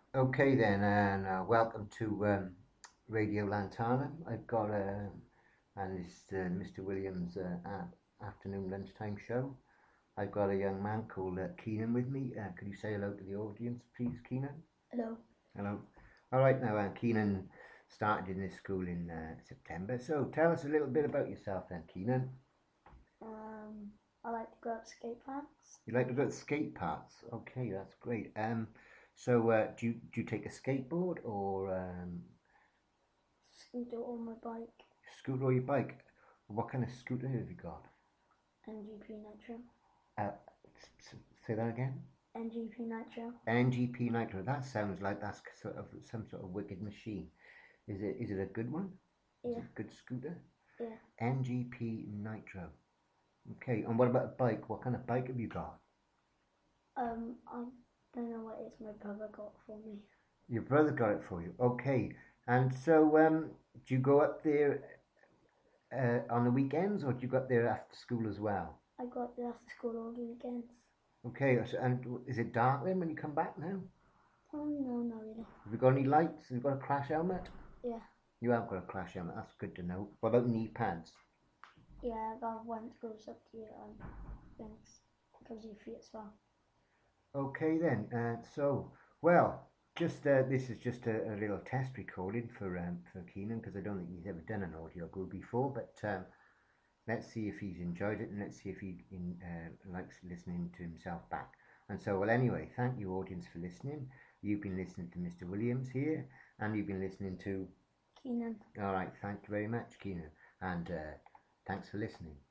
Okay then, and welcome to Radio Lantana. I've got and this Mr. Williams' afternoon lunchtime show. I've got a young man called Keenan with me. Could you say hello to the audience, please, Keenan? Hello. Hello. All right now, Keenan started in this school in September. So tell us a little bit about yourself then, Keenan. I like to go up skate parks. You like to go to skate parks? Okay, that's great. So do you take a skateboard or Scooter on my bike. scooter or your bike? What kind of scooter have you got? NGP Nitro. Uh, say that again. NGP Nitro. NGP Nitro. That sounds like that's sort of some sort of wicked machine. Is it a good one? Is Yeah. it a good scooter? Yeah. NGP Nitro. Okay. And what about a bike? What kind of bike have you got? I don't know what it is my brother got for me. Your brother got it for you. Okay. And so do you go up there on the weekends, or do you go up there after school as well? I got it after school all the weekends. Okay. And is it dark then when you come back now? Oh no, not really. Have you got any lights? Have you got a crash helmet? Yeah. You have got a crash helmet. That's good to know. What about knee pads? Yeah, I got one that goes up to your things. Goes to your feet as well. Okay then. Well, just this is just a little test recording for Keenan because I don't think he's ever done an audio group before. But let's see if he's enjoyed it and let's see if he likes listening to himself back. And so, well, anyway, thank you, audience, for listening. You've been listening to Mr. Williams here, and you've been listening to. Keenan. All right, thank you very much, Keenan, and thanks for listening.